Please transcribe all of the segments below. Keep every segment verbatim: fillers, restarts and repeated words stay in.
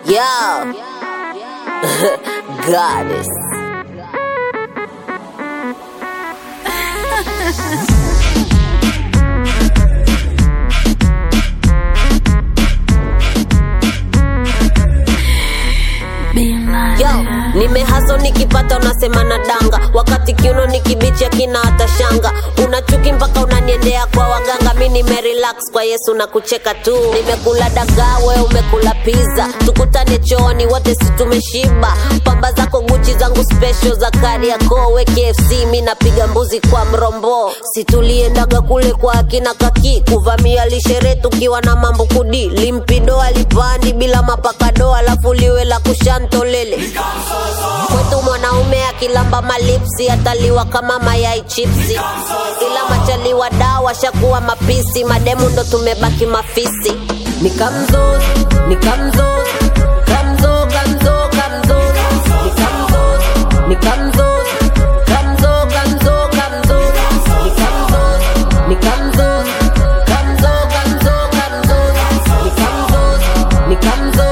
Yo, Goddess. Yo, nimehaso nikipata unasema na danga, wakati kiuno nikibicha kina hata shanga. Unachuki mpaka unaniendea kwa waganga, mimi nimerelax kwa Yesu na kucheka tu. Nimekula dagaa wewe umekula pizza, tukutane chooni wote si tumeshiba. Pamba zako Gucci zangu special za Kariakoo, we K F C mimi napiga mbuzi kwa mrombo. Situliendaga kule kwa akina kaki, kuvamia lishere tukiwa na mambo kudi. Limpido alipandi bila mapakado, alafu liwe la kushantolele. Kwetu mwanaume akilamba malipsi ataliwa kama mayai chipsi, ila machaliwa dawa shakuwa mapisi, mademu ndo tumebaki mafisi. Nikamzo, nikamzo, kamzo, kamzo, kamzo, nikamzo, nikamzo, kamzo, kamzo, kamzo, nikamzo, nikamzo, kamzo, kamzo, kamzo, nikamzo, nikamzo.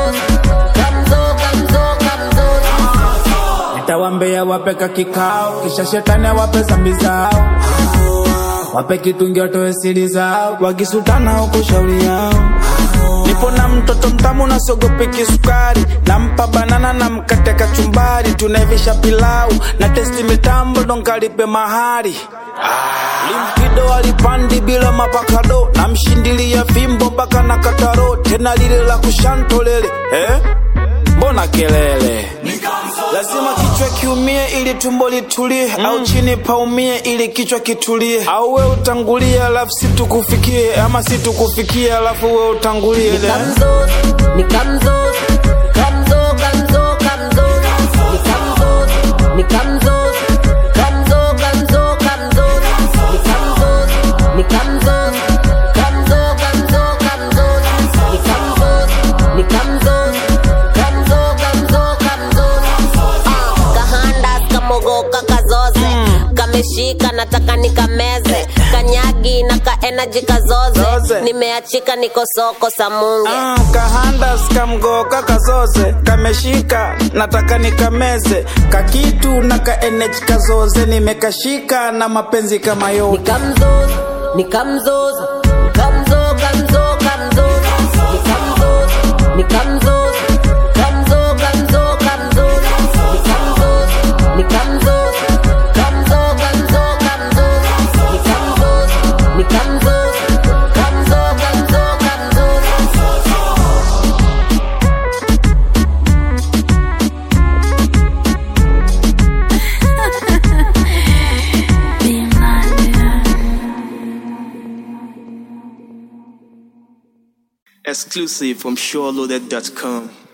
Tawambea wapeka kikao, kisha shetani wape zambi zao, wape kitungi watoe siri zao, wakisutana huko shauri yao. Nipo na mtoto mtamu na sogopi kisukari, nampa banana na mkate kachumbari, tunaivisha pilau na testi mitambo donkalipe mahari. Limpido alipandi bila mapakado, na mshindilia fimbo mpaka na kataro, tena lile la kushantolele. Eh? Mbona kelele? Lazima kichwa kiumie ili tumbo litulie, mm. Au chini paumie ili kichwa kitulie. Au we utangulie alafu situkufikie, ama situkufikie alafu we utangulie. Nikamzo, nikamzo, kamzo, kamzo, kamzo, nikamzo, nikamzo, kamzo, kamzo, kamzo, nikamzo, nikamzo, kamzo, kamzo, kamzo, nikamzo, nikamzo. Mogoka kazoze, mm. Kameshika nataka nikameze, kanyagi na ka energy kazoze, zoze. Nimeachika niko soko samunge. Ah, kahanda skamgoka kazoze, kameshika nataka nikameze, kakitu na ka energy kazoze, nimekashika na mapenzi kama yote. Nikamzo, nikamzo, kamzo, kamzo, kamzo, nikamzo, nikamzo. Nikamzo, kamzo, kamzo, kamzo, nikamzo, nikamzo, kamzo, kamzo, kamzo. Exclusive from Sure Loaded dot com.